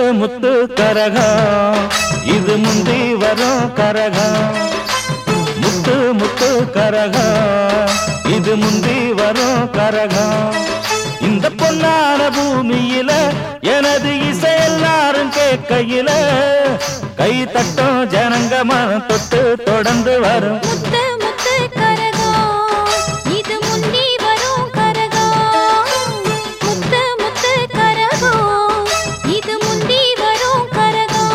முத்து கரகம் இது முந்தி வரும் கரகம் முத்து முத்து கரகம் இது முந்தி வரும் கரகம் இந்த பொன்னான பூமியில எனது இசை எல்லாரும் கேட்கையில கை தட்டும் ஜனங்க மனம் தொட்டு தொடர்ந்து வரும் முத்து முத்து கரகம் இது முந்தி வரும் கரகம் முத்து முத்து கரகம் இது முந்தி வரும் கரகம்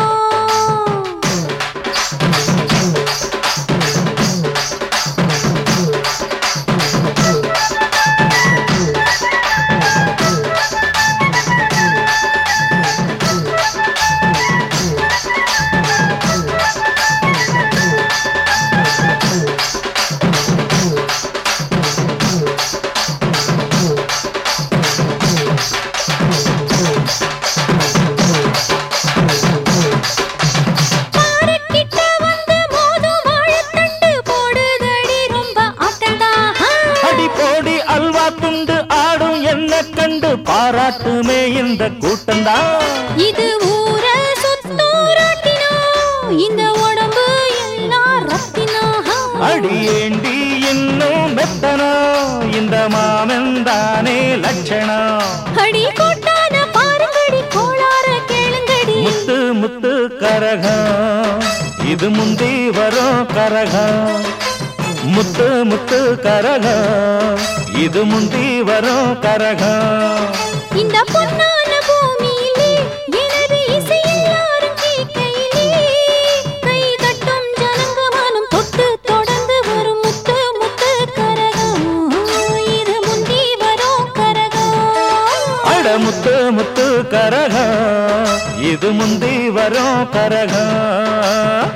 கண்டு பாராட்டுமே இந்த கூட்டம்தான் இது ஊர சுத்தூராட்டினோ இந்த உடம்பு எல்லாம் ரத்தினோ அடியேண்டி இன்னும் மெத்தனோ இந்த மாமந்தானே லட்சணம் அடி கூட்டான பாருங்கடி கோளார கேளுங்கடி முத்து முத்து கரகம் இது முந்தி வரும் கரகம் முத்து முத்து கரகம் இது முந்தி வரும் கரகம் இந்த பொன்னான பூமியிலே எனது இசை எல்லாரும் கேட்கையிலே கை தட்டும் ஜனங்க மனம் தொட்டு தொடர்ந்து வரும் முத்து முத்து கரகம் இது முந்தி வரும் கரகம் அட முத்து முத்து கரகம் இது முந்தி வரும் கரகம்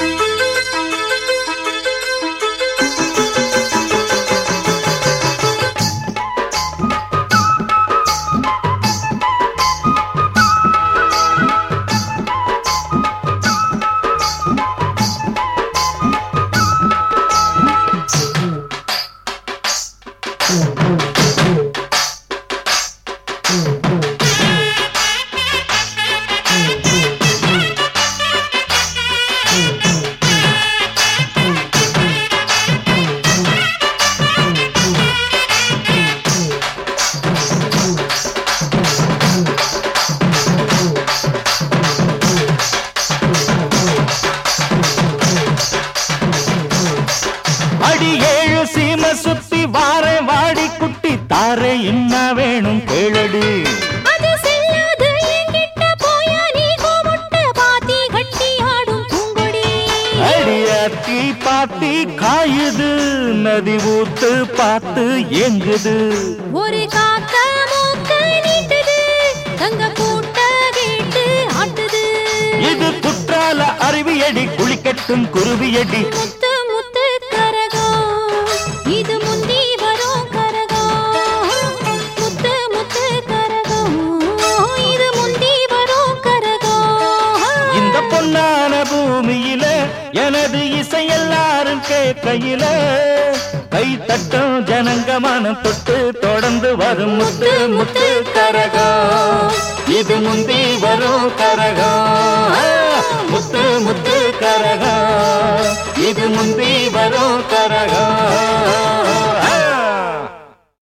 சுத்தி வாரே வாடி குட்டி தாரே என்ன வேணும் கேளடி அது செல்லாது என்கிட்ட போயா நீ கோமுட்ட பாத்தி கட்டி ஆடும் பூங்கொடி அடியாத்தி பாத்தி காயுது நதி ஊத்து பார்த்து எங்குது ஒரு காக்க மூக்க நீட்டுது தங்க கூட்ட கேட்டு ஆட்டுது இது குற்றால அருவியடி குளிக்கட்டும் குருவியடி முத்து முத்து கரகம் இது முந்தி வரும் கரகம் முத்து முத்து கரகம் இது முந்தி வரும் கரகம் இந்த பொன்னான பூமியில எனது இசை எல்லாரும் கேட்கையில கை தட்டும் ஜனங்க மனம் தொட்டு தொடர்ந்து வரும் முத்து முத்து கரகம் இது முந்தி வரும் கரகம்